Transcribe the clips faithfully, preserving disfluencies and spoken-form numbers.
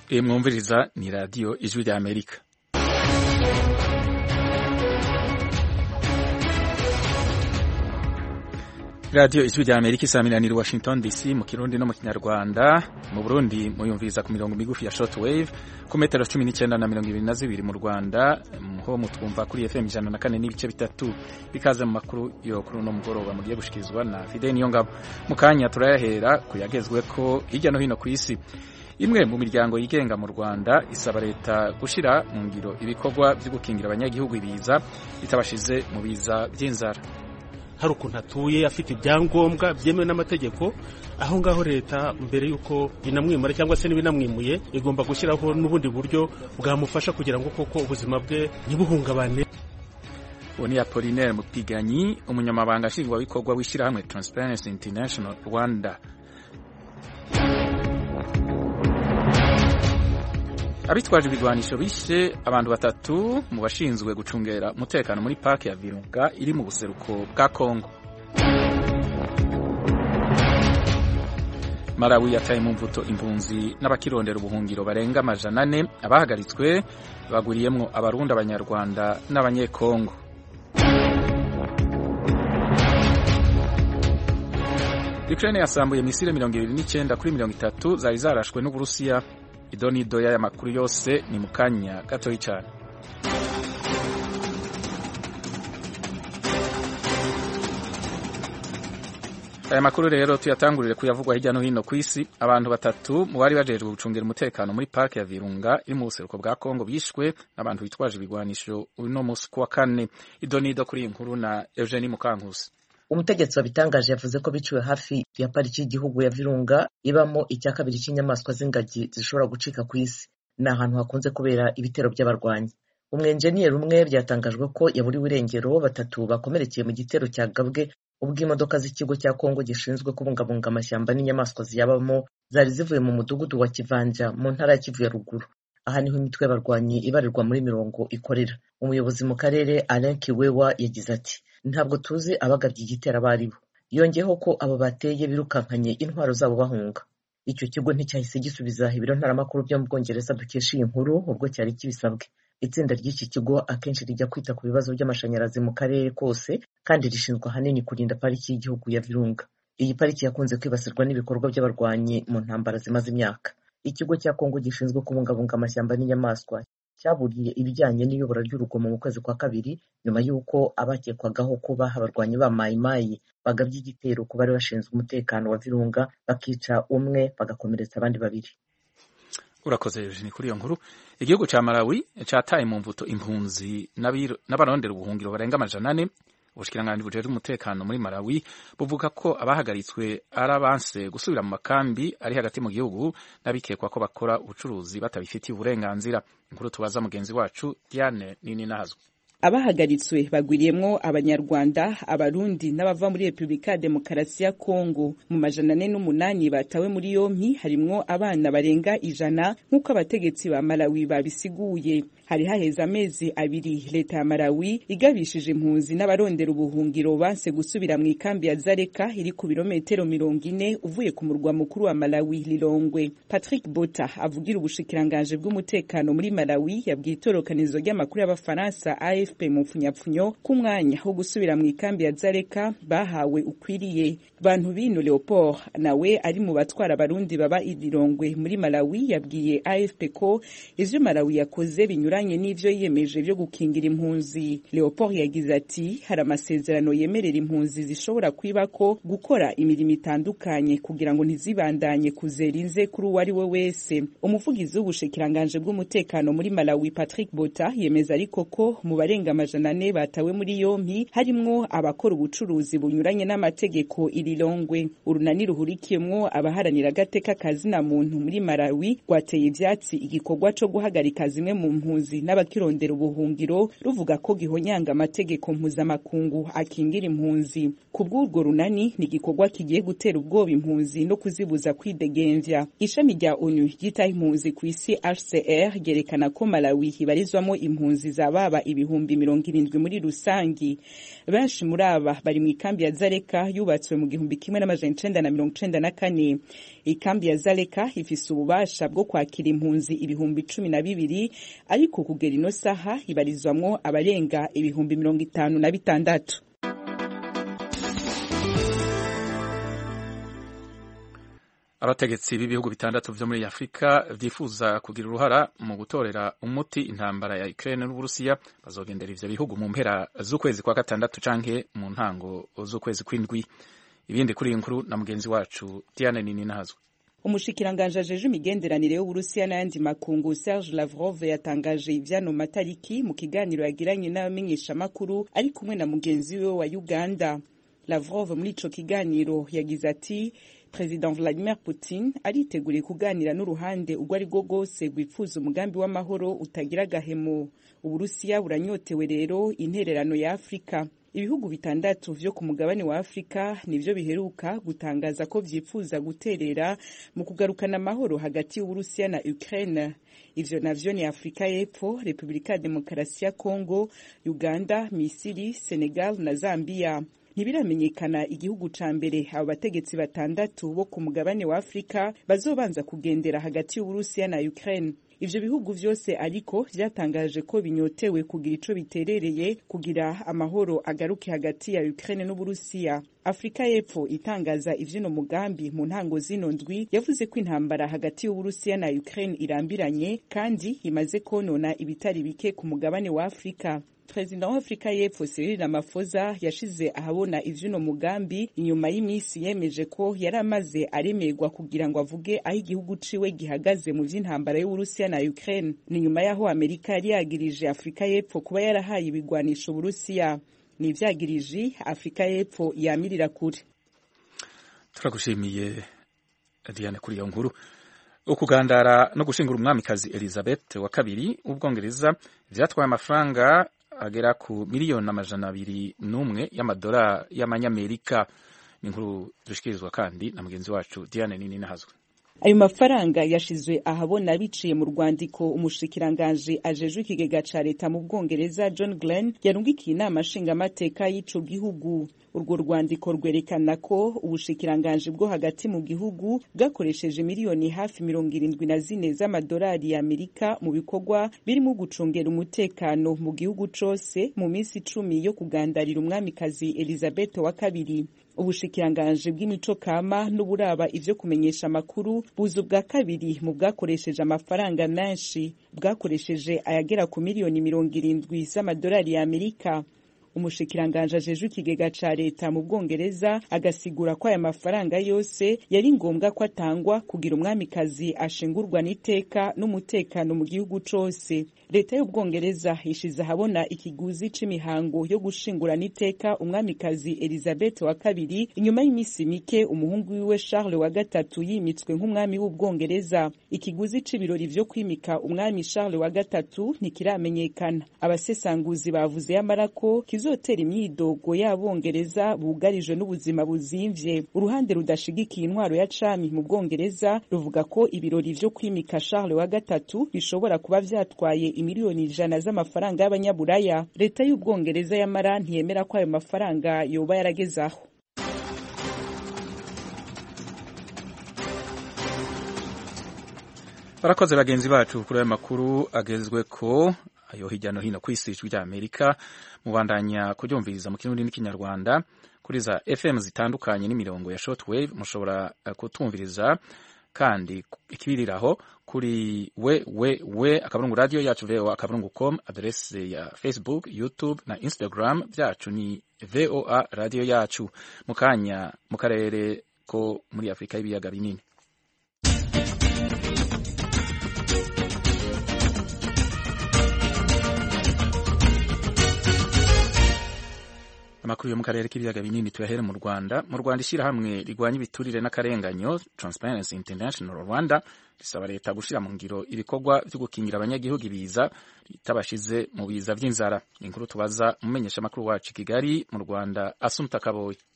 E mwumviriza ni radio Ijwi rya Amerika. Radio Ijwi rya Amerika isaminanira Washington D C mu Kirundi no mu Kinyarwanda. Mu Burundi muyumviriza ku mirongo migufi ya shortwave ku metero cumi n'icenda na mirongo ibiri na zibiri mu Rwanda, ho mutwumva kuri F M ijana na kane n'ibice bitatu. Bikaze mu makuru yo kuri no mugoroba mugiye gushikizwa na Fidel Niyongabo. Mu kanya turayahera kuyagezwe ko hirya no hino ku isi. Imwe mu miryango yigenga mu Rwanda isaba leta gushira mu ngiro ibikorwa byo gukingira abanyagihugu ibiza bitabashize mu biza by'inzara. Hari ukuntu atuye afite ibyangombwa byemewe n'amategeko, aho ngaho leta mbere yuko inamwimura cyangwa se n'ibinamwimuye igomba gushyiraho n'ubundi buryo bwamufasha kugira ngo koko ubuzima bwe ntibuhungabane. Oni Apollinaire Mupiganyi, umunyamabanga nshingwabikorwa w'ishyirahamwe Transparency International Rwanda. Abitwaje ibigwanisho bishe abantu batatu mu bashinzwe gucungera umutekano muri parke ya Virunga iri mu buseruko bwa Kongo. Malawi yataye mu mvuto impunzi n'abakirondera ubuhungiro barenga amajana ane abahagaritswe baguriyemwo abarundi, abanyarwanda n'abanyekongo. Ukraine yasambuye misile mirongo ibiri n'icenda kuri mirongo itatu zari zarashwe n'Uburusiya. Idoni doya ya makuru yose ni mukanya gato cyane. Aya makuru rero tuyatangurire kuyavugwa hirya no hino ku isi. Abantu batatu mu bari bajejwe gucungira umutekano muri parke ya Virunga iri mu buseruko bwa Kongo bishwe n'abantu bitwaje ibigwanisho uno munsi kuwa kane. Idoni do kuri inkuru na Eugenie Mukankusi. Umutegetsi wabitangaje yavuze ko biciwe hafi ya pariki y'igihugu ya Virunga ibamo icya kabiri cy'inyamaswa z'ingagi zishobora gucika ku isi. Ni ahantu hakunze kubera ibitero by'abarwanyi. Umwenjeniyeri umwe byatangajwe ko yaburiwe irengero, batatu bakomerekeye mu gitero cyagabwe ubwo imodoka z'ikigo cya Kongo gishinzwe kubungabunga amashyamba n'inyamaswa ziyabamo zari zivuye mu mudugudu wa Kivanja mu ntara ya Kivu ya ruguru. Aha niho imitwe y'abarwanyi ibarirwa muri mirongo ikorera. Umuyobozi mu karere Alain Kiwewa yagize ati: ntabwo tuzi abagabye igitero abaribo. Yongeyeho ko abo bateye birukankanye intwaro zabo bahunga. Icyo kigo nticyahise gisubiza ibiro ntaramakuru byo mu Bwongereza dukesha iyi nkuru ubwo cyari kibisabwe. Itsinda ry'iki kigo akenshi rijya kwita ku bibazo by'amashanyarazi mu karere kose kandi rishinzwe ahanini kurinda pariki y'igihugu ya Virunga. Iyi pariki yakunze kwibasirwa n'ibikorwa by'abarwanyi mu ntambara zimaze imyaka. Ikigo cya Kongo gishinzwe kubungabunga amashyamba n'inyamaswa cyaburiye ibijyanye n'iyobora ry'urugomo mu kwezi kwa kabiri nyuma y'uko abakekwagaho kuba abarwanyi ba Mai Mai bagabye igitero ku bari bashinzwe umutekano wa Virunga bakica umwe bagakomeretsa abandi babiri. Urakoze Eugenie kuri iyo nkuru. Igihugu ca Malawi cataye mu mvuto impunzi n'abarondera ubuhungiro barenga amajana ane. Ubushikiranganje bujejwe umutekano muri Malawi buvuga ko abahagaritswe arabanse gusubira mu makambi ari hagati mu gihugu n'abikekwa ko bakora ubucuruzi batabifitiye uburenganzira. Inkuru tubaza mugenzi wacu Diane Nini Nahazwe. Abahagaritswe bagwiriyemwo abanyarwanda, abarundi n'abava muri Republika Demokarasi ya Kongo. Mu majana ane n'umunani batawe muri yompi harimwo abana barenga ijana nk'uko abategetsi ba Malawi babisiguye. Hari haheze amezi abiri leta ya Malawi igabishije impunzi n'abarondera ubuhungiro banse gusubira mu ikambi ya Zareka iri ku birometero mirongo ine uvuye ku murwa mukuru wa Malawi Lilongwe. Patrick Bota avugira ubushikiranganje bw'umutekano muri Malawi yabwiye itorokanizo ry'amakuru y'abafaransa A F P mu mfunyapfunyo ku mwanya wo gusubira mu ikambi ya Zareka bahawe ukwiriye. Bantu bino Leopold nawe ari mu batwara abarundi baba Lilongwe muri Malawi yabwiye A F P ko ivyo Malawi yakoze binyura n'ivyo yiyemeje byo gukingira impunzi. Leopold yagize ati: hari amasezerano yemerera impunzi zishobora kwibako gukora imirimo itandukanye kugira ngo ntizibandanye kuzerinze kuri uwo ari we wese. Umuvugizi w'ubushikiranganje bw'umutekano muri Malawi Patrick Bota yemeza ariko ko mu barenga amajana ane batawe muri yompi harimwo abakora ubucuruzi bunyuranye n'amategeko Ililongwe. Urunani ruhurikiyemwo abaharanira agateka kazina muntu muri Malawi rwateye ivyatsi igikorwa co guhagarika zimwe mu mpunzi n'abakirondera ubuhungiro ruvuga ko gihonyanga amategeko mpuzamakungu akingira impunzi. Kubw'urwo runani ni igikorwa kigiye gutera ubwoba impunzi no kuzibuza kwidegemvya. Ishami rya ONU ryitaho impunzi ku isi H C R ryerekana ko Malawi ibarizwamo impunzi zababa ibihumbi ibihumbi mirongo irindwi muri rusangi. Benshi muri aba bari mu ikambi ya Zaleka yubatswe mu gihumbi kimwe n'amajana icenda na mirongo icenda na kane. Ikambi ya Zaleka ifise ububasha bwo kwakira impunzi ibihumbi cumi na bibiri, ariko kugera ino saha ibarizwamwo abarenga ibihumbi mirongo itanu na bitandatu. Abategetsi b'ibihugu bitandatu vyo muri Afrika vyifuza kugira uruhara mu gutorera umuti intambara ya Ukraine n'Uburusiya bazogendera ivyo bihugu mu mpera z'ukwezi kwa gatandatu canke mu ntango z'ukwezi kw'indwi. Ibindi kuri inkuru na mugenzi wacu Diane Nininahazo. Umushikiranganje ajeje imigenderanire y'Uburusiya n'ayandi makungu Serge Lavrov yatangaje ivyano matariki mu kiganiro yagiranye n'abamenyesha makuru ari kumwe na mugenzi we wa Uganda. Lavrov muri ico kiganiro yagize ati President Vladimir Putin ariteguriye kuganira n'uruhande ubwo ari bwo bwose rwifuza umugambi w'amahoro utagira gahemo. Uburusiya buranyotewe rero intererano ya Afrika. Ibihugu bitandatu vyo ku mugabane wa Afrika nivyo biheruka gutangaza ko vyifuza guterera mu kugarukana amahoro hagati y'Uburusiya na Ukraine. Ivyo navyo ni Afrika y'Epfo, Republika ya Demokarasi ya Kongo, Uganda, Misiri, Senegal na Zambia. Ntibiramenyekana igihugu ca mbere abo bategetsi batandatu bo ku mugabane wa Afrika bazobanza kugendera hagati y'Uburusiya na Ukraine. Ivyo bihugu vyose ariko vyatangaje ko binyotewe kugira ico biterereye kugira amahoro agaruke hagati ya Ukraine n'Uburusiya. Afrika y'Epfo itangaza ivyino mugambi mu ntango zino ndwi yavuze ko intambara hagati y'Uburusiya na Ukraine irambiranye kandi imaze konona ibitari bike ku mugabane wa Afrika. President wa Afrika y'Epfo Cyril Ramaphosa yashize ahabona ivyino mugambi inyuma y'imisi yemeje ko yaramaze aremerwa kugira ngo avuge aho igihugu ciwe gihagaze mu vy'intambara y'Uburusiya na Ukraine. Ni nyuma yaho Amerika yari yagirije Afrika y'Epfo kuba yarahaye ibigwanisho Uburusiya. Ni ivyagirije Afrika y'Epfo yamirira kure. Turagushimiye Diane kuri iyo nkuru. Ukugandara no gushingura umwamikazi Elizabeth wa kabiri w'Ubwongereza vyatwaye amafaranga agera ku miliyoni amajana abiri n'umwe y'amadolari y'amanyamerika. Ni inkuru dushikirizwa kandi na mugenzi wacu Diane Nininahazo. Ayo mafaranga yashizwe ahabona biciye mu rwandiko umushikiranganje ajejwe ikigega ca leta mu Bwongereza John Glenn yarungikiye inama nshingamateka y'ico gihugu. Urwo rwandiko rwerekana ko ubushikiranganje bwo hagati mu gihugu bwakoresheje miliyoni hafi mirongo irindwi na zine z'amadolari ya Amerika mu bikorwa birimo gucungera umutekano mu gihugu cose mu minsi icumi yo kugandarira umwamikazi Elizabeth wa kabiri. Ubushikiranganje bw'imico kama n'uburaba ivyo kumenyesha amakuru buzu bwa kabiri mu bwakoresheje amafaranga menshi, bwakoresheje ayagera ku miliyoni mirongo irindwi z'amadolari ya Amerika. Umushikiranganje ajejwe ikigega ca leta mu Bwongereza agasigura ko aya mafaranga yose yari ngombwa ko atangwa kugira umwamikazi ashingurwa n'iteka n'umutekano mu gihugu cose. Leta y'Ubwongereza ishize habona ikiguzi c'imihango yo gushingura n'iteka umwamikazi Elizabeth wa kabiri inyuma y'imisi mike umuhungu wiwe Charles wa gatatu yimitswe nk'umwami w'Ubwongereza. Ikiguzi c'ibirori vyo kwimika umwami Charles wa gatatu ntikiramenyekana. Abasesanguzi bavuze yamarako kizotera imyidogo y'Abongereza bugarijwe n'ubuzima buzimvye. Uruhande rudashigikiye intwaro ya cami mu Bwongereza ruvuga ko ibirori vyo kwimika Charles wa gatatu bishobora kuba vyatwaye imiliyoni ijana z'amafaranga y'abanyaburaya. Leta y'Ubwongereza yamara ntiyemera ko ayo mafaranga yoba yaragezaho. Barakoze bagenzi bacu kuri ayo makuru agezwe ko ayo hirya no hino kw'isi rya Amerika mubandanya kuryumviriza mu Kirundi n'Ikinyarwanda kuri za F M zitandukanye n'imirongo ya shortwave. Mushobora kutumviriza kandi ikibiriraho kuri we we we akaburungu radio yacu V O A akaburungu com. Adresse ya Facebook, YouTube na Instagram byacu ni V O A radio yacu. Mukanya mu karere ko muri Afrika y'ibiyaga binini. Amakuru yo mu karere k'ibiyaga binini tuyahere mu Rwanda. Mu Rwanda ishyirahamwe rigwanya ibiturire n'akarenganyo Transparency International Rwanda risaba leta gushira mu ngiro ibikorwa byo gukingira abanyagihugu ibiza ritabashize mu biza vy'inzara. Inkuru tubaza umumenyesha makuru wacu Kigali mu Rwanda Asumta Kaboyi.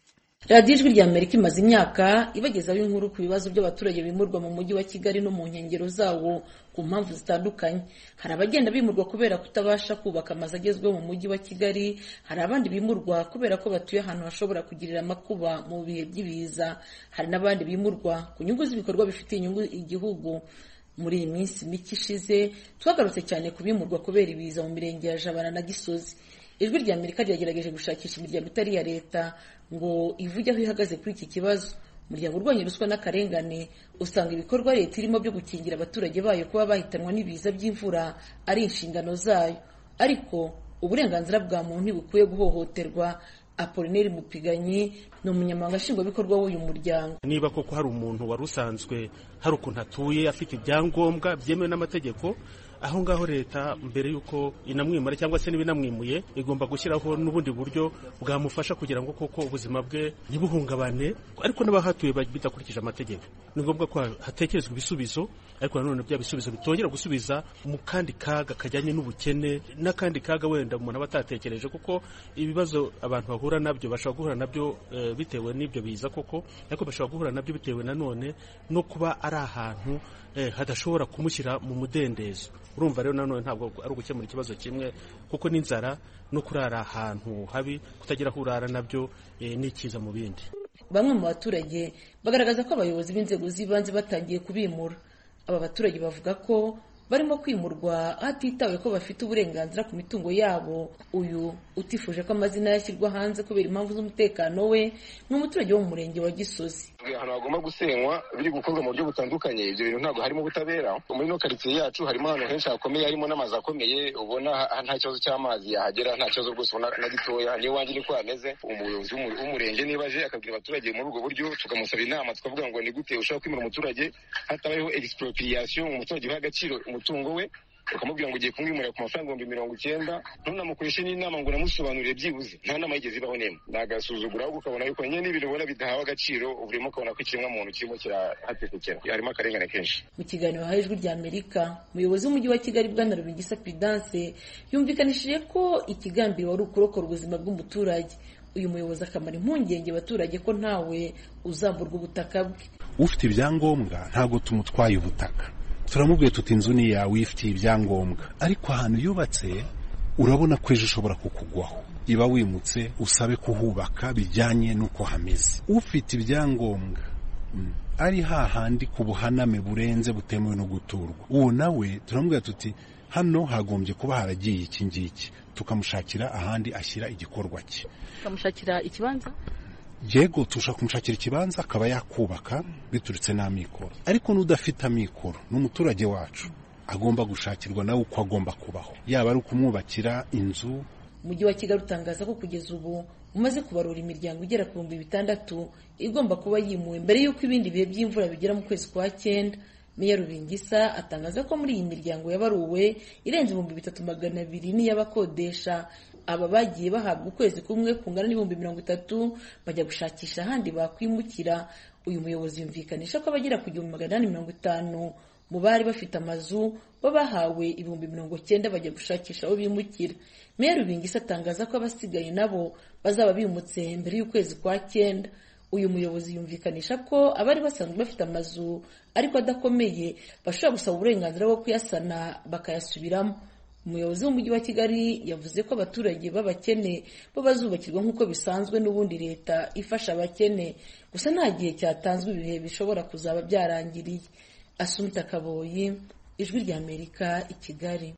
radiyo ijwi rya Amerika imaze imyaka ibagezaho inkuru ku bibazo by'abaturage bimurwa mu mujyi wa Kigali no mu nkengero zawo ku mpamvu zitandukanye. Hari abagenda bimurwa kubera kutabasha kubaka amazu agezweho mu mujyi wa Kigali, hari abandi bimurwa kubera ko batuye ahantu hashobora kugirira amakuba mu bihe by'ibiza, hari n'abandi bimurwa ku nyungu z'ibikorwa bifitiye inyungu igihugu. Muri iyi minsi mike ishize twagarutse cyane ku bimurwa kubera ibiza mu mirenge ya Jabana na Gisozi. Ijwi rya Amerika ryagerageje gushakisha imiryango itari iya leta ngo ivuge aho ihagaze kuri iki kibazo. Umuryango urwanya ruswa n'akarengane usanga ibikorwa leta irimo byo gukingira abaturage bayo kuba bahitanwa n'ibiza by'imvura ari inshingano zayo, ariko uburenganzira bwa muntu ntibukwiye guhohoterwa. Apollinaire Mupiganyi ni umunyamabanga nshingwabikorwa w'uyu muryango. Niba koko hari umuntu wari usanzwe hari ukuntu atuye afite ibyangombwa byemewe n'amategeko, aho ngaho leta mbere yuko inamwimura cyangwa se n'ibinamwimuye igomba gushyiraho n'ubundi buryo bwamufasha kugira ngo koko ubuzima bwe ntibuhungabane, ariko n'abahatuye bidakurikije amategeko. Ni ngombwa ko hatekerezwa ibisubizo, ariko nanone bya bisubizo bitongera gusubiza mu kandi kaga kajyanye n'ubukene n'akandi kaga wenda umuntu aba atatekereje, kuko ibibazo abantu bahura nabyo bashobora guhura nabyo e, bitewe n'ibyo biza koko, ariko bashobora guhura nabyo bitewe nanone no kuba ari ahantu eh, hadashobora kumushyira mu mudendezo. Urumva rero nanone ntabwo ari ugukemura ikibazo kimwe, kuko n'inzara no kurara ahantu habi kutagira aho urara nabyo e, n'ikiza mu bindi. Bamwe mu baturage bagaragaza ko abayobozi b'inzego z'ibanze batangiye kubimura. Aba baturage bavuga ko barimo kwimurwa hatitawe ko bafite uburenganzira ku mitungo yabo. Uyu utifuje ko amazina yashyirwa hanze kubera impamvu z'umutekano we ni umuturage wo mu murenge wa Gisozi. Ahantu hagomba gusenywa biri gukorwa mu buryo butandukanye, ibyo bintu ntabwo harimo ubutabera. Muri no quartier yacu harimo ahantu henshi hakomeye, harimo n'amazu akomeye, ubona nta kibazo cy'amazi yahagera, nta kibazo rwose ubona na gitoya. Niyo wanjye niko hameze. Umuyobozi w'umurenge niba aje akabwira abaturage muri ubwo buryo, tukamusaba inama tukavuga ngo ni gute ushaka kwimura umuturage hatabayeho expropriation, umuturage uha agaciro umutungo we, ukamubwira ngo ugiye kumwimurira ku mafaranga ibihumbi mirongo icyenda, ntunamukoreshe n'inama ngo unamusobanurire byibuze. Nta nama yigeze ibaho nemwe. Nagasuzugura ahubwo ukabona yuko nyine n'ibintu ubona bidahawe agaciro, urimo ukabona ko ikiremwa muntu kirimo kirahatekekera. Harimo akarengane kenshi. Mu kiganiro haye Ijwi rya Amerika, umuyobozi w'umujyi wa Kigali Bwana Rubingisa Prudence yumvikanishije ko ikigambiro wari ukurokora ubuzima bw'umuturage. Uyu muyobozi akamara impungenge abaturage ko ntawe uzamburwa ubutaka bwe. Ufite ibyangombwa ntabwo tumutwaye ubutaka, turamubwiye tuti inzu ni yawe ifitiye ibyangombwa, ariko ahantu yubatse urabona ko ejo ushobora kukugwaho. Iba wimutse usabe kuhubaka bijyanye n'uko hameze. Ufite ibyangombwa mm. ari hahandi ku buhaname burenze butemewe no guturwa, uwo nawe turamubwira tuti hano hagombye kuba haragiye iki ngiki, tukamushakira ahandi ashyira igikorwa cye. Tukamushakira ikibanza? Yego, tushaka kumushakira ikibanza akaba yakubaka biturutse n'amikoro. Ariko n'udafite amikoro n'umuturage wacu agomba gushakirwa nawe uko agomba kubaho, yaba ari ukumwubakira inzu. Umujyi wa Kigali utangaza ko kugeza ubu umaze kubarura imiryango igera ku bihumbi bitandatu igomba kuba yimuwe mbere y'uko ibindi bihe by'imvura bigera mu kwezi kwa cyenda. Meya Rubingisa atangaza ko muri iyi miryango yabaruwe irenze ibihumbi bitatu magana abiri n'iy'abakodesha. Aba bagiye bahabwa ukwezi kumwe kungana n'ibihumbi mirongo itatu bajya gushakisha ahandi bakwimukira. Uyu muyobozi yumvikanisha ko abagera ku gihumbi magana inani mirongo itanu mu bari bafite amazu bo bahawe ibihumbi mirongo cyenda bajya gushakisha aho bimukira. Meya Rubingisa atangaza ko abasigaye nabo bazaba bimutse mbere y'ukwezi kwa cyenda. Uyu muyobozi yumvikanisha ko abari basanzwe bafite amazu ariko adakomeye bashobora gusaba uburenganzira bwo kuyasana bakayasubiramo. Umuyobozi w'umujyi wa Kigali yavuze ko abaturage b'abakene bo bazubakirwa nk'uko bisanzwe n'ubundi leta ifasha abakene, gusa nta gihe cyatanzwe ibihe bishobora kuzaba byarangiriye. Asumta Kaboyi, Ijwi rya Amerika, i Kigali.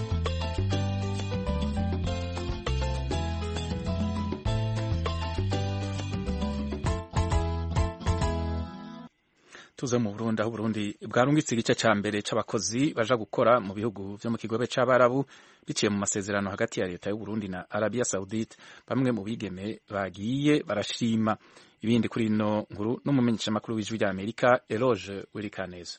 Tuze mu Burundi, aho Burundi bwarungitse igice ca mbere c'abakozi baja gukora mu bihugu vyo mu kigobe c'abarabu biciye mu masezerano hagati ya leta y'u Burundi na Arabia Saudite. Bamwe mu bigeme bagiye barashima. Ibindi kuri ino nkuru n'umumenyesha makuru w'Ijwi rya Amerika Eloge Wirikaneza.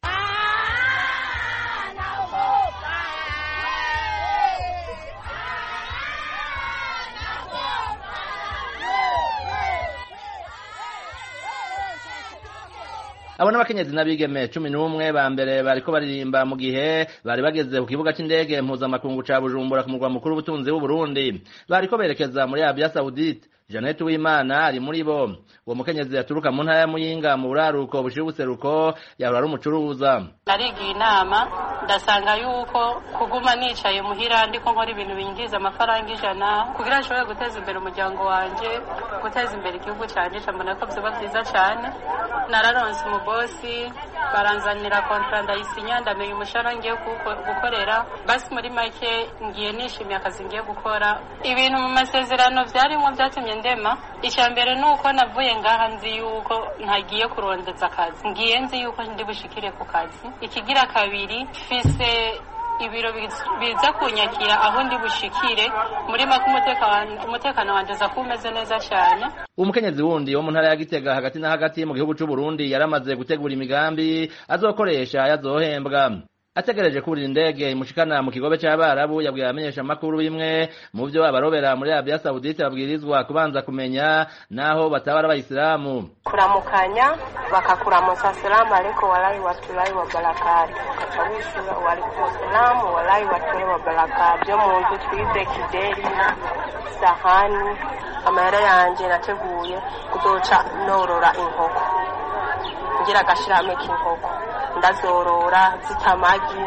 Abo n'abakenyezi n'abigeme cumi n'umwe ba mbere bariko baririmba mu gihe bari bageze ku kibuga c'indege mpuzamakungu ca Bujumbura ku murwa mukuru w'ubutunzi w'u Burundi. Bariko berekeza muri Arabia Saudite. Jeannette Uwimana ari muri bo. Uwo mukenyezi yaturuka mu ntara ya Muyinga mu buraruko bushira ubuseruko yahora ari umucuruza. Narigiye inama ndasanga yuko kuguma nicaye muhira ndiko nkora ibintu bingiza amafaranga ijana kugira nshobore guteza imbere umuryango wanje, guteza imbere igihugu canje, mbona ko vyoba vyiza cane. Nararonse umubosi baranzanira kontra ndayisinya ndamenya umushahara ngiye gukorera, basi muri make ngiye nishimiye akazi ngiye gukora. Ibintu mu masezerano vyarimo vyatumye ndema. Icya mbere nuko navuye ngaha nzi yuko ntagiye kurondeza akazi, ngiye nzi yuko ndi bushikire ku kazi. Ikigira kabiri fise ibiro biza kunyakira aho ndi bushikire muri make umutekano umutekano wanje za kumeze neza cyane. Umukenyezi wundi wo mu ntara ya Gitega hagati na hagati mu gihugu cy'u Burundi yaramaze gutegura imigambi azokoresha yazohembwa. Ategereje kubura indege imushikana mu kigobe cy'abarabu yabwiye amenyesha makuru bimwe mu byo abarobera muri Arabia Saudite babwirizwa kubanza kumenya naho batabara abayisilamu. Kuramukanya bakakuramusa salamu alaykum walahi watulahi wa barakatuh, kachawishura walikum salamu walahi watulahi wa barakatuh. Byo muntu twize kideri sahani amahera yanje nateguye kuzoca norora inkoko ngira gashirame k'inkoko ndazorora zitamagi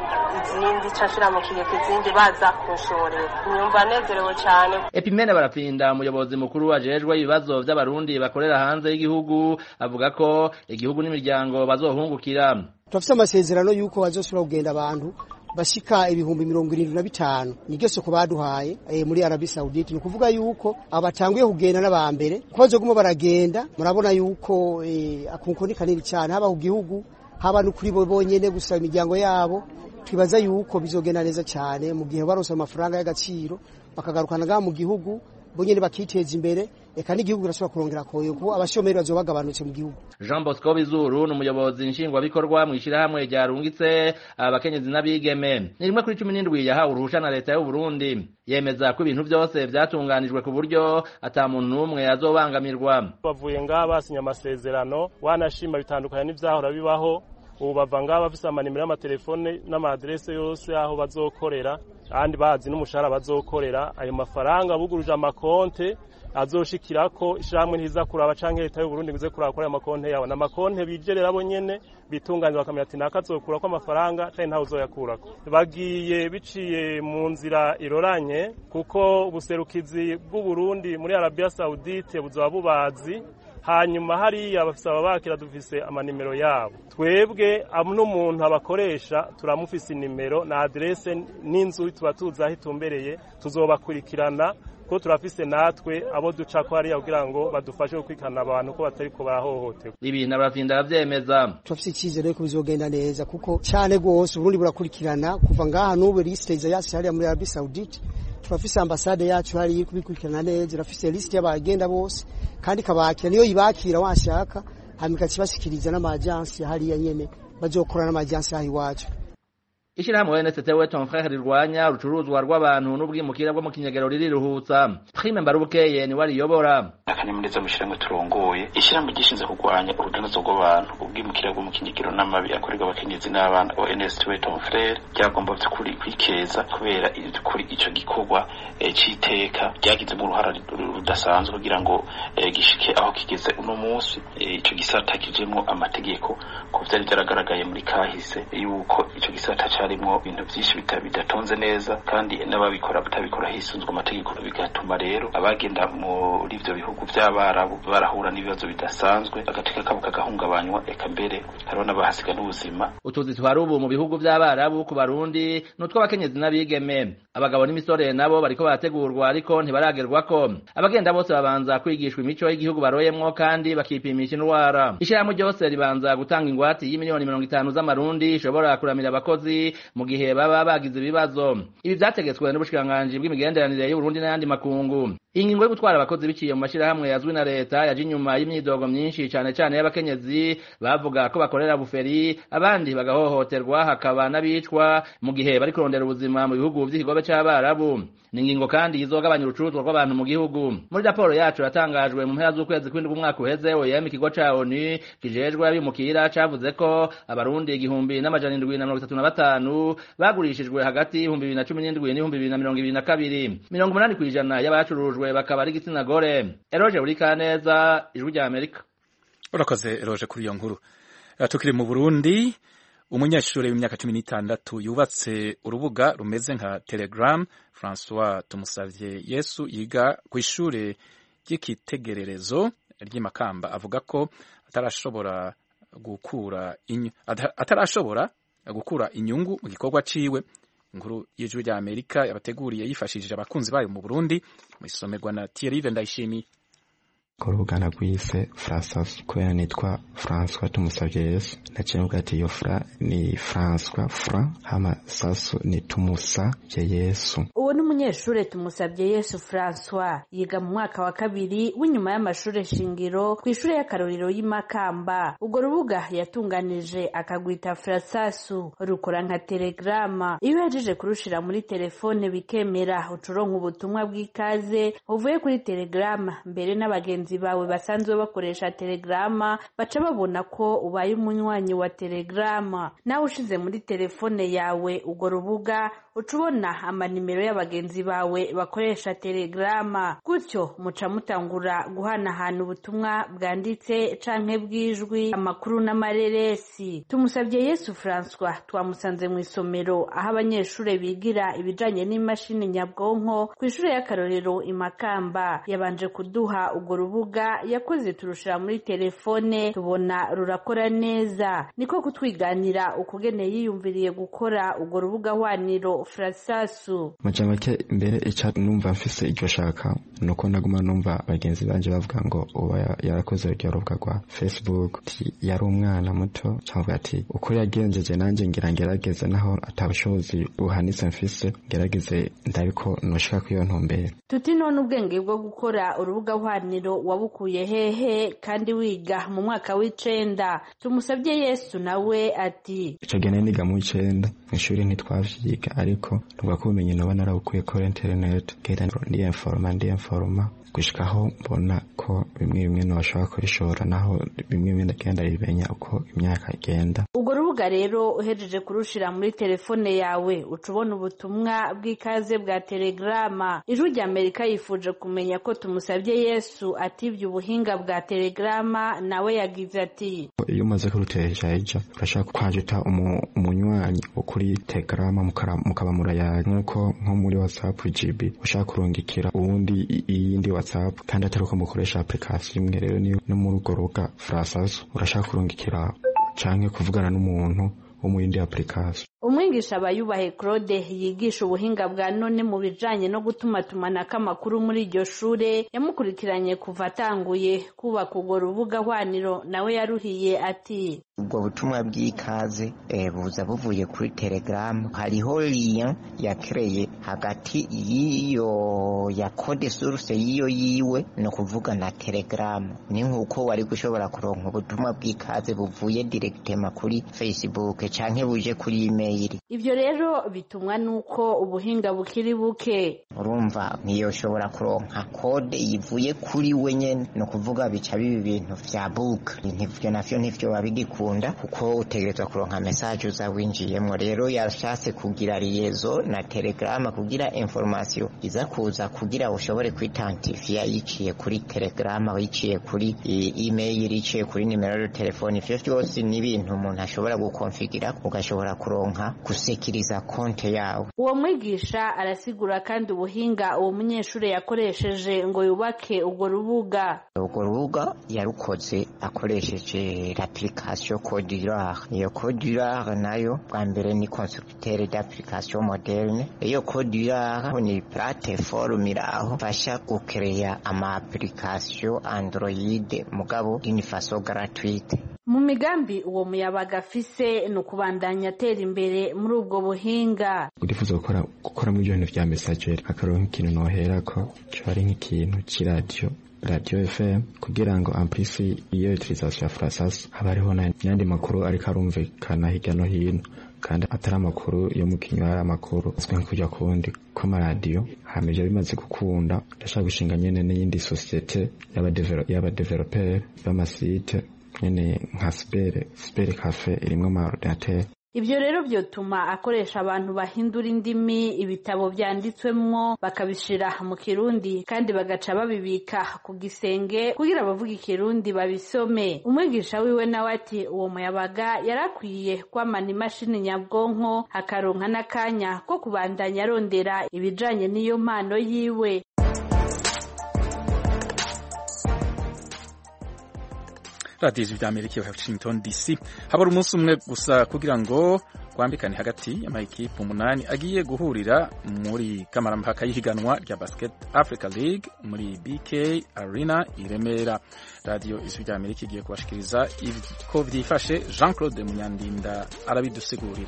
izindi cashira mu kigeke izindi baza kunshorera nyumva nezerewe cyane. Epimene Barapfinda umuyobozi mukuru ajejwe ibibazo by'abarundi bakorera hanze y'igihugu avuga ko igihugu n'imiryango bazohungukira. Tufite amasezerano yuko bazosubira kugenda abantu bashika ibihumbi mirongo irindwi na bitanu nigeso ko baduhaye e, muri Arabia Saudite. Ni kuvuga yuko abatanguye kugenda n'abambere kwazo gumo baragenda. Murabona yuko e, akunko kanini cyane haba ku gihugu haba no kuri bo bonyene gusa imiryango yabo. Twibaza yuko bizogenda neza cyane mu gihe barose amafaranga y'agaciro bakagarukana ga mu gihugu bonyene bakiteza imbere, eka n'igihugu kirashobora kurongera koyo ko abashomeri bazobagabanutse mu gihugu. Jean Bosco Bizuru n'umuyobozi nshingwa bikorwa mu ishirahamwe ryarungitse abakenyezi n'abigeme. Ni rimwe kuri cumi n'indwi yahawe uruhusha na leta y'u Burundi, yemeza ko ibintu byose byatunganijwe ku buryo ata muntu n'umwe azobangamirwa. Bavuye ngaha basinya amasezerano wanashima bitandukanye n'ivyahora bibaho. Ubu bava ngaha bafise amanimero y'amatelefone n'amadresse yose aho bazokorera kandi bazi n'umushahara bazokorera. Ayo mafaranga buguruje amakonte azoshikirako ishamwe ntiza kuraba canke leta y'u Burundi bize kuraba kuri amakonte yawe na makonte bijerera abo nyene bitunganizwa bakamenya ati nakazokura ko amafaranga kandi ntawe uzoyakurako. Bagiye biciye mu nzira iroranye kuko ubuserukizi bw'u Burundi muri Arabia Saudite buzoba bubazi. Hanyuma hariya abafisa babakira dufise amanimero yabo. Twebwe n'umuntu abakoresha turamufise inimero na adresse n'inzu tuba tuzi aho itumbereye tuzobakurikirana ko turafise natwe abo duca ko hariya kugira ngo badufashe gukwikana abantu ko batari ko bahohoterwa. Ibintu Barapfinda aravyemeza. Turafise icyizere ko bizogenda neza kuko cyane gose Burundi burakurikirana kuva ngaha n'ubu liste yasi hariya muri Arabia Saudite. Turafise ambasade yacu hari kubikurikirana neza, irafise liste y'abagenda bose kandi kabakira niyo yibakira washaka hamika kibashikiriza n'amajansi hariya nyene bazokorana n'amajansi ahi wacu. Ishirahamwe N S T we ton frère rirwanya urucuruzwa rw'abantu n'ubwimukira bwo mu kinyagero ririruhutsa. Prime Mbarubukeye ni wari yobora. Akanyamuneza mu shiramwe turongoye. Ishirahamwe gishinze kurwanya urudanazo rw'abantu ubwimukira bwo mu kinyagero n'amabi akorerwa abakenyezi n'abana wa N S T we ton frère ryagomba kuri kwikeza kubera kuri ico gikorwa citeka ryagize mu ruhara rudasanzwe kugira ngo gishike aho kigeze uno munsi. Ico gisata kijemwo amategeko ko vyari byaragaragaye muri kahise yuko ico gisata harimo ibintu byinshi bidatonze neza kandi n'ababikora batabikora hisunzwe amategeko, bigatuma rero abagenda muri ivyo bihugu by'abarabu barahura n'ibibazo bidasanzwe agateka kabo kagahungabanywa, eka mbere hariho n'abahasiga n'ubuzima. Utuzi twari ubu mu bihugu by'abarabu ku Barundi n'utwo abakenyezi n'abigeme, abagabo n'imisore nabo bariko barategurwa ariko ntibaragerwako. Abagenda bose babanza kwigishwa imico y'igihugu baroyemwo kandi bakipimisha indwara. Ishirahamwe ryose ribanza gutanga ingwate y'imiliyoni mirongo itanu z'amarundi ishobora kuramira abakozi mu gihe baba bagize ibibazo. Ibi byategetswe n'ubushikiranganji bw'imigenderanire y'u Burundi n'ayandi makungu. Ingingo yo gutwara abakozi biciye mu mashirahamwe yazwi na leta yaje inyuma y'imyidogo myinshi cyane cyane y'abakenyezi bavuga ko bakorera buferi abandi bagahohoterwa hakaba n'abicwa mu gihe bari kurondera ubuzima mu bihugu by'ikigobe c'abarabu. Ni ingingo kandi izogabanya urucuruzwa rw'abantu mu gihugu. Muri raporo yacu yatangajwe mu mpera z'ukwezi kw'indwi umwaka uheze, O I M ikigo ca O N U kijejwe abimukira cavuze ko abarundi igihumbi n'amajana indwi na mirongo itatu na batanu bagurishijwe hagati y'ibihumbi bibiri na cumi n'indwi n'ibihumbi bibiri na mirongo ibiri na kabiri. Mirongo umunani kw'ijana y'abacurujwe bakaba ari igitsina gore. Eroje Burikaneza, Ijwi rya Amerika. Urakoze Eroje kuri iyo nkuru. Tukiri mu Burundi, umunyeshuri w'imyaka cumi n'itandatu yubatse urubuga rumeze nka Telegram, François Tumusavye Yesu, yiga ku ishure ry'ikitegererezo ry'Imakamba, avuga ko atarashobora gukura inyu, atarashobora gukura inyungu mu gikorwa ciwe. Inkuru y'Ijwi rya Amerika yabateguriye yifashishije abakunzi bayo mu Burundi, mu isomerwa na Thierry Ndayishimiye. Korugana gwise François kubera nitwa François Tumusavye Yesu, naciye ati yo fra ni François Fra hama sasu ni Tumusavye Yesu. Uwo n'umunyeshure Tumusavye Yesu François, yiga mu mwaka wa kabiri w'inyuma y'amashure shingiro ku ishure y'akarorero y'Imakamba. Ubwo rubuga yatunganije akagwita Frasasu, rukora nka Telegrama. Iyo yajeje kurushira muri telefone bikemera, ucuronka ubutumwa bw'ikaze uvuye kuri Telegrama, mbere n'abagenzi bawe basanzwe bakoresha Telegrama baca babona ko ubaye umunywanyi wa Telegrama. Nawe ushize muri telefone yawe ugo rubuga ucubona amanimero y'abagenzi bawe bakoresha Telegrama, gutyo muca mutangura guhanahana ubutumwa bwanditse canke bwijwi, amakuru n'amareresi. Tumusavye Yesu François twamusanze mu isomero aho abanyeshure bigira ibijanye n'imashini nyabwonko ku ishure y'akarorero Imakamba. Yabanje kuduha ugo rubuga yakoze turushira muri telefone, tubona rurakora neza, niko kutwiganira ukugene yiyumviriye gukora ugo rubuga hwaniro Frasasu. Majamake imbere ica numva mfise iryo shaka nuko naguma numva bagenzi banje bavuga ngo uba yarakoze iryo rubuga rwa Facebook, yari umwana muto cyangwa ati uko yagenjeje nanje ngira ngerageze naho atabushobozi buhanitse mfise ngerageze ndabiko noshaka kwiyo ntumbere. Tuti none ubwenge bwo gukora urubuga hwaniro wabukuye hehe kandi wiga mu mwaka w'icenda? Tumusavye Yesu nawe ati ico gene niga mu icenda mw'ishuri ntitwavyiga, ariko nubwo ko ubumenyi noba narabukuye kuri internet, genda ndi informa ndi informa gushikaho mbona ko bimwe bimwe nobashobora kurishora, naho bimwe bimwe ndagenda bimenya uko imyaka igenda. Ubwo rubuga rero uhejeje kurushira muri telefone yawe ucubona ubutumwa bw'ikaze bwa Telegrama. Ijwi rya Amerika yifuje kumenya ko Tumusavye Yesu ativye ubuhinga bwa Telegrama, nawe yagize ati iyo umaze kuruteja ejo urashaka kwajuta umunywanyi kuri Telegrama mukaba murayaga, nkuko nko muri WhatsApp G B ushaka kurungikira uwundi iyindi WhatsApp kandi ataruko mukoresha application imwe. Rero niyo no muri urwo rubuga Frasasu urashaka kurungikira canke kuvugana n'umuntu wo mu yindi application. Umwigisha Bayubahe Claude yigisha ubuhinga bwa none mu bijanye no gutuma tumanaka amakuru muri iryo shure, yamukurikiranye kuva atanguye kubaka urwo rubuga hwaniro, nawe yaruhiye ati ubwo butumwa bw'ikaze eh, buza buvuye kuri Telegram. Hariho lien yakreye hagati yiyo ya code source yiyo yiwe no kuvuga na Telegram, ni nkuko wari gushobora kuronka ubutumwa bw'ikaze buvuye directement kuri Facebook canke buje kuri email. Ivyo rero bitumwa nuko ubuhinga bukiri buke. Urumva niyo shobora kuronka code yivuye kuri we nyene, no kuvuga bica bibi bintu vya book. Ntivyo navyo ntivyo babigikunda kuko utegerezwa kuronka message uza winjiyemwo. Rero yashatse kugira liaison na Telegram kugira information iza kuza kugira ushobore kwitantifia yiciye kuri Telegram, yiciye kuri email, yiciye kuri nimero ya telefone. Ivyo vyose ni ibintu umuntu ashobora gukonfigura ugashobora kuronka kusekiriza konte yawe. Uwo mwigisha arasigura kandi ubuhinga uwo munyeshure yakoresheje ngo yubake ubwo rubuga. Ubwo rubuga yarukoze akoresheje l'application Codurare. Iyo Codurare nayo bwa mbere ni constructeur d'application moderne. Iyo Codurare ni plateforme iraho fasha gucreya ama application Android mugabo d'une façon gratuite. Mu migambi uwo muyabaga afise no kubandanya atera imbere muri ubwo buhinga. Urifuza gukora gukora mu bintu vya messager, akaronka ikintu nohera ko cyo ari nk'ikintu cy'iradio Radio F M kugira ngo amplisi iyo utilisation ya Frasasu habariho n'andi makuru ariko arumvikana hirya no hino kandi atari amakuru yo mu kinywa, ari amakuru azwi nko kujya kundi kw'amaradiyo. Hameje bimaze gukunda ndashaka gushinga nyene n'iyindi societe y'abadeveloperi b'amasite nyene nka Spere Spere Cafe irimwo amaordinateur. Ivyo rero vyotuma akoresha abantu bahindura indimi ibitabo vyanditswemwo bakabishira mu Kirundi kandi bagaca babibika ku gisenge kugira abavuga Ikirundi babisome. Umwigisha wiwe nawe ati uwo muyabaga yarakwiye kwamana imashini nyabwonko akaronka n'akanya ko kubandanya arondera ibijanye n'iyo mpano yiwe. radiyo y'Amerika ya Washington D C. Habura umunsi umwe gusa kugira ngo kwambikane hagati y'amakipe umunani agiye guhurira muri kamarampaka y'ihiganwa rya Basket Africa League muri B K Arena i Remera. Radiyo y'Amerika igiye kubashikiriza ko byifashe. Jean Claude Munyandinda arabidusigurira.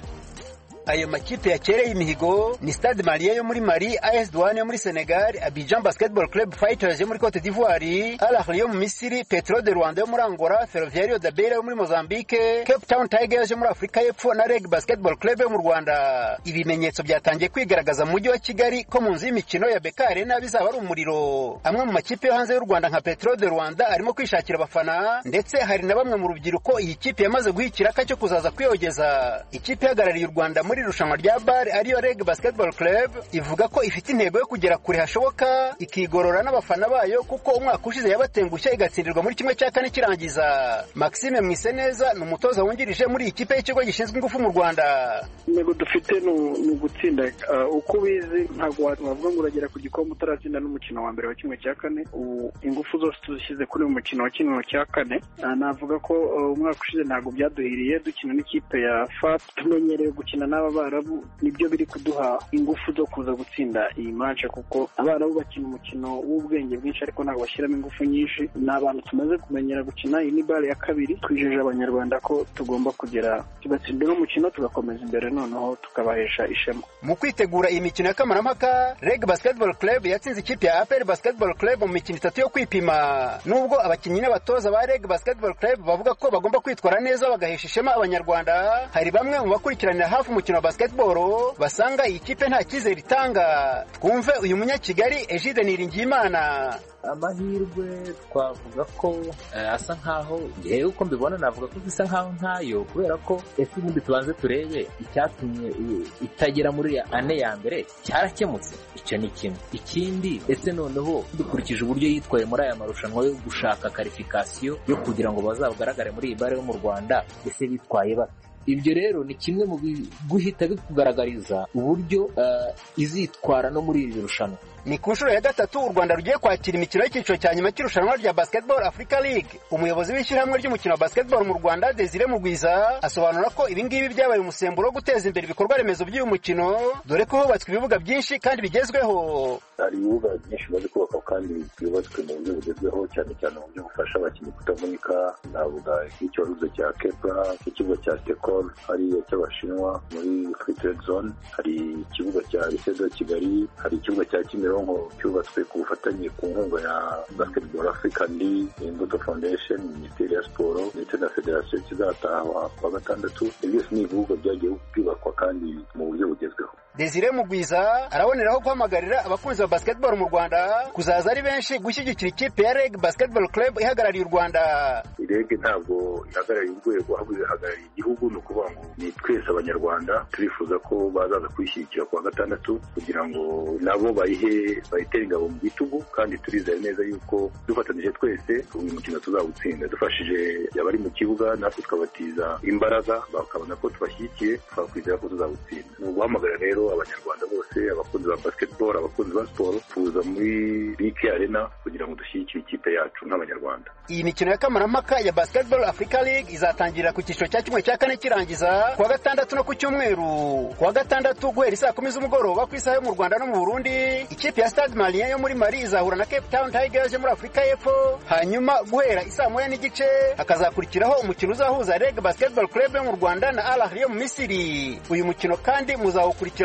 Ayo makipe yakereye imihigo ni Stade Malien yo muri Mali, A S Douane yo muri Senegal, Abidjan Basketball Club Fighters yo muri Cote d'Ivoire, Al Ahly yo mu Misiri, Petro de Rwanda yo muri Angola, Ferroviario da Beira yo muri Mozambique, Cape Town Tigers yo muri Afrika y'Epfo na Reg Basketball Club yo mu Rwanda. Ibimenyetso byatangiye kwigaragaza mu mujyi wa Kigali ko mu nzu y'imikino ya B K Arena bizaba ari umuriro. Amwe mu makipe yo hanze y'u Rwanda nka Petro de Rwanda arimo kwishakira abafana, ndetse hari na bamwe mu rubyiruko iyi kipe yamaze guhikira cyo kuzaza kwiyogeza. Ikipe yagarariye u Rwanda muri irushanwa rya bar ariyo Reg Basketball Club ivuga ko ifite intego yo kugera kure hashoboka ikigorora n'abafana bayo kuko umwaka ushize yabatengushya igatsindirwa muri kimwe cya kane kirangiza. Maxime Mwiseneza ni umutoza wungirije muri ikipe y'ikigo gishinzwe ingufu mu Rwanda. Intego dufite ni gutsinda uko bizi, ntabwo wavuga ngo uragera ku gikombe utaratsinda n'umukino wa mbere wa kimwe cya kane. Ingufu zose tuzishyize kuri uyu mukino wa kimwe cya kane. Navuga ko umwaka ushize ntabwo byaduhiriye dukina n'ikipe ya F A T, tumenyereye gukina n'aba Abarabu, nibyo biri kuduha ingufu zo kuza gutsinda iyi match kuko Abarabu bakina umukino w'ubwenge bwinshi ariko ntabwo bashyiramo ingufu nyinshi. Ni abantu tumaze kumenyera gukina, iyi ni bare ya kabiri. Twijeje abanyarwanda ko tugomba kugera tugatsinda uno mukino tugakomeza imbere, noneho tukabahesha ishema. Mu kwitegura iyi mikino ya kamarampaka, Reg Basketball Club yatsinze ikipe ya A P R Basketball Club mu mikino itatu yo kwipima. Nubwo abakinnyi n'abatoza ba Reg Basketball Club bavuga ko bagomba kwitwara neza bagahesha ishema abanyarwanda, hari bamwe mu bakurikiranira hafi umukino wa basketball basanga iyi kipe nta cyizere itanga. Twumve uyu munyakigali Egide Niringiyimana. Amahirwe twavuga ko asa nkaho yewe uko mbibona navuga ko bisa nkaho ntayo, kubera ko ese ubundi tubanze turebe icyatumye itagera muri ane ya mbere cyarakemutse. Icyo ni kimwe. Ikindi, ese noneho dukurikije uburyo yitwaye muri aya marushanwa yo gushaka qualification yo kugira ngo bazagaragare muri iyi bare yo mu Rwanda, ese bitwaye bate? Ibyo rero ni kimwe mu guhita bikugaragariza uburyo uh, izitwara no muri iri rushanwa. Ni ku nshuro ya gatatu u Rwanda rugiye kwakira imikino y'icyiciro cya nyuma cy'irushanwa rya Basketball Africa League. Umuyobozi w'ishyirahamwe ry'umukino wa basketball mu Rwanda, Desire Mugwiza, asobanura ko ibi ngibi byabaye umusemburo wo guteza imbere ibikorwa remezo by'uyu mukino, dore ko hubatswe ibibuga byinshi kandi bigezweho. Hari ibibuga byinshi bimaze kubakwa kandi byubatswe mu buryo bugezweho, cyane cyane mu buryo bufasha abakinnyi kutavunika. Navuga nk'ikibazo cya Kepra, ikibuga cya Tekol hariya cy'Abashinwa muri Free Trade Zone, hari ikibuga cya Lisedo Kigali, hari ikibuga cya Kimironko cyubatswe ku bufatanye ku nkunga ya Basketball Africa League, Imbuto Foundation, Minisiteri ya Siporo ndetse na Federasiyo kizatahwa kwa gatandatu. Byose ni ibibuga byagiye byubakwa kandi mu buryo bugezweho. Desire Mugwiza araboneraho guhamagarira abakunzi ba basketball mu Rwanda kuzaza ari benshi gushyigikira ikipe ya Reg Basketball Club ihagarariye u Rwanda. Reg ntabwo ihagarariye urwego ahubwo ihagarariye igihugu, ni ukuvuga ngo ni twese abanyarwanda turifuza ko bazaza kwishyigikira kwa gatandatu kugira ngo nabo bayihe bayitere ingabo mu bitugu, kandi turizeye neza yuko dufatanije twese uyu mukino tuzawutsinda. Dufashije abari mu kibuga natwe tukabatiza imbaraga bakabona ko tubashyigikiye, twakwizera ko tuzawutsinda. Ni uguhamagarira rero abanyarwanda bose, abakunzi ba basketball, abakunzi ba siporo, kuza muri B K Arena kugira ngo dushyigikire ikipe yacu nk'abanyarwanda. Iyi mikino ya kamarampaka ya Basketball Africa League izatangirira ku cyiciro cya kimwe cya kane kirangiza kuwa gatandatu no ku cyumweru. Kuwa gatandatu guhera saa kumi z'umugoroba ku isaha yo mu Rwanda no mu Burundi, ikipe ya Stade Malien yo muri Mali izahura na Cape Town Tigers yo muri Afrika y'Epfo. Hanyuma guhera isaa moya n'igice hakazakurikiraho umukino uzahuza Reg Basketball Club yo mu Rwanda na Al Ahly yo mu Misiri. Uyu mukino kandi muzawukurikira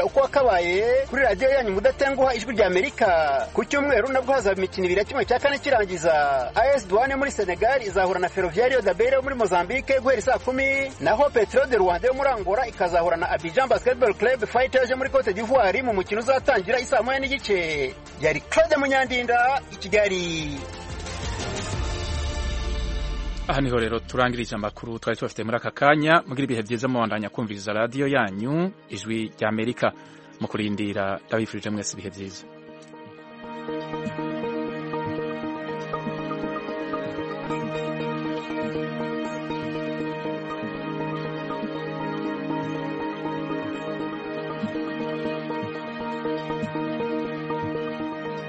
uko wakabaye kuri radiyo yanyu mudatenguha ijwi rya Amerika. Ku cyumweru nabwo hazaba imikino ibiri ya kimwe cya kane kirangiza. A S Douane muri Senegal izahura na Ferroviario da Beira muri Mozambique guhera saa kumi, naho Petro de Rwanda yo muri Angola ikazahura na Abidjan Basketball Club Fighters muri Cote d'Ivoire mu mukino uzatangira isaa moya n'igice. Yari Claude Munyandinda i Kigali. Aha niho rero turangirije amakuru twari tubafite muri aka kanya. Mugira ibihe byiza mubandanya kumviriza radiyo yanyu ijwi rya Amerika. Mu kurindira ndabifurije mwese ibihe byiza.